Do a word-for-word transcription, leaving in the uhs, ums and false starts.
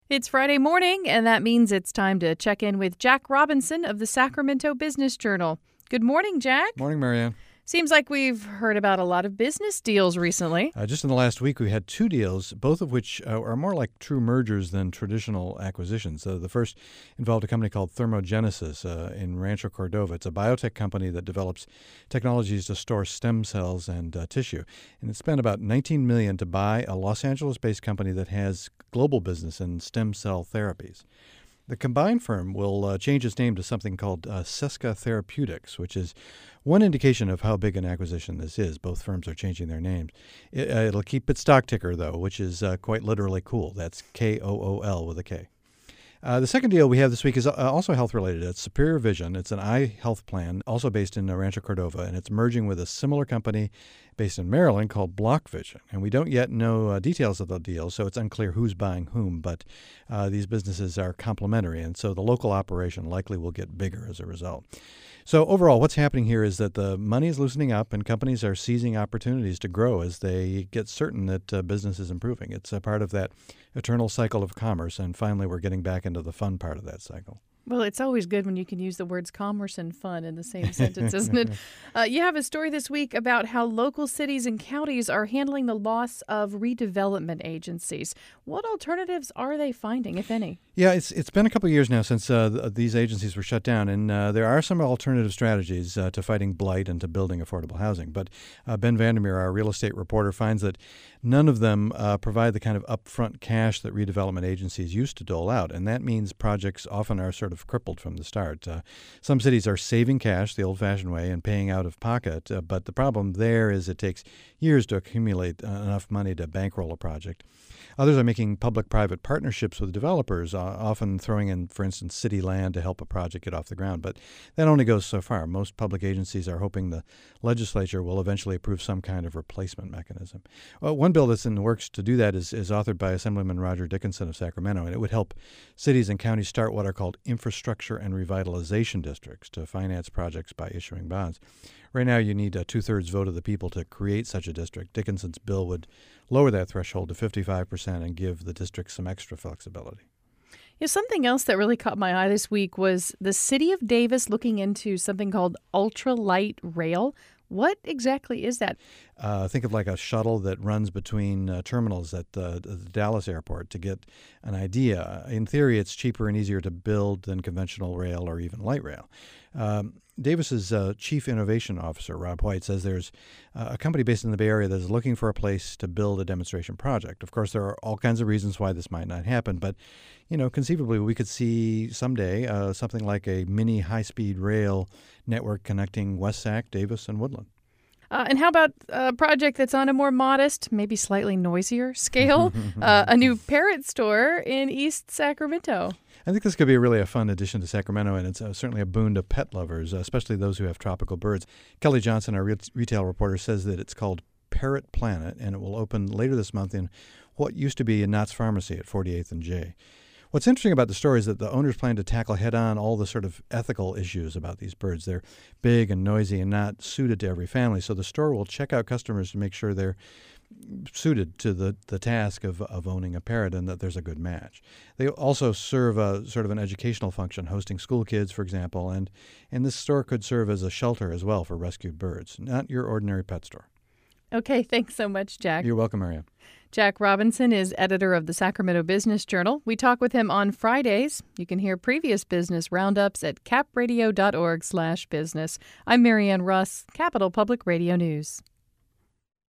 It's Friday morning, and that means it's time to check in with Jack Robinson of the Sacramento Business Journal. Good morning, Jack. Morning, Marianne. Seems like we've heard about a lot of business deals recently. Uh, just in the last week, we had two deals, both of which uh, are more like true mergers than traditional acquisitions. Uh, the first involved a company called Thermogenesis uh, in Rancho Cordova. It's a biotech company that develops technologies to store stem cells and uh, tissue. And it spent about nineteen million dollars to buy a Los Angeles-based company that has global business in stem cell therapies. The combined firm will uh, change its name to something called uh, Seska Therapeutics, which is one indication of how big an acquisition this is. Both firms are changing their names. It, uh, it'll keep its stock ticker, though, which is uh, quite literally cool. That's K O O L with a K. Uh, the second deal we have this week is uh, also health-related. It's Superior Vision. It's an eye health plan, also based in uh, Rancho Cordova, and it's merging with a similar company based in Maryland called Block Vision. And we don't yet know uh, details of the deal, so it's unclear who's buying whom, but uh, these businesses are complementary, and so the local operation likely will get bigger as a result. So overall, what's happening here is that the money is loosening up and companies are seizing opportunities to grow as they get certain that uh, business is improving. It's a part of that eternal cycle of commerce, and finally we're getting back into the fun part of that cycle. Well, it's always good when you can use the words commerce and fun in the same sentence, isn't it? Uh, you have a story this week about how local cities and counties are handling the loss of redevelopment agencies. What alternatives are they finding, if any? Yeah, it's it's been a couple of years now since uh, th- these agencies were shut down, and uh, there are some alternative strategies uh, to fighting blight and to building affordable housing. But uh, Ben Vandermeer, our real estate reporter, finds that none of them uh, provide the kind of upfront cash that redevelopment agencies used to dole out, and that means projects often are sort of crippled from the start. Uh, some cities are saving cash the old-fashioned way and paying out of pocket, uh, but the problem there is it takes years to accumulate uh, enough money to bankroll a project. Others are making public-private partnerships with developers, uh, often throwing in, for instance, city land to help a project get off the ground. But that only goes so far. Most public agencies are hoping the legislature will eventually approve some kind of replacement mechanism. Well, one bill that's in the works to do that is, is authored by Assemblyman Roger Dickinson of Sacramento, and it would help cities and counties start what are called infrastructure and revitalization districts to finance projects by issuing bonds. Right now, you need a two-thirds vote of the people to create such a district. Dickinson's bill would lower that threshold to fifty-five percent and give the district some extra flexibility. Yeah, something else that really caught my eye this week was the city of Davis looking into something called ultralight rail. What exactly is that? Uh, think of like a shuttle that runs between uh, terminals at the, the Dallas airport to get an idea. In theory, it's cheaper and easier to build than conventional rail or even light rail. Um, Davis's uh, chief innovation officer, Rob White, says there's uh, a company based in the Bay Area that is looking for a place to build a demonstration project. Of course, there are all kinds of reasons why this might not happen, but you know, conceivably, we could see someday uh, something like a mini high-speed rail network connecting West Sac, Davis, and Woodland. Uh, and how about a project that's on a more modest, maybe slightly noisier scale? uh, a new parrot store in East Sacramento. I think this could be really a fun addition to Sacramento, and it's uh, certainly a boon to pet lovers, uh, especially those who have tropical birds. Kelly Johnson, our re- retail reporter, says that it's called Parrot Planet, and it will open later this month in what used to be a Knott's Pharmacy at forty-eighth and J. What's interesting about the story is that the owners plan to tackle head-on all the sort of ethical issues about these birds. They're big and noisy and not suited to every family, so the store will check out customers to make sure they're suited to the, the task of, of owning a parrot and that there's a good match. They also serve a sort of an educational function, hosting school kids, for example, and, and this store could serve as a shelter as well for rescued birds, not your ordinary pet store. Okay, thanks so much, Jack. You're welcome, Marianne. Jack Robinson is editor of the Sacramento Business Journal. We talk with him on Fridays. You can hear previous business roundups at capradio dot org slash business. I'm Marianne Russ, Capital Public Radio News.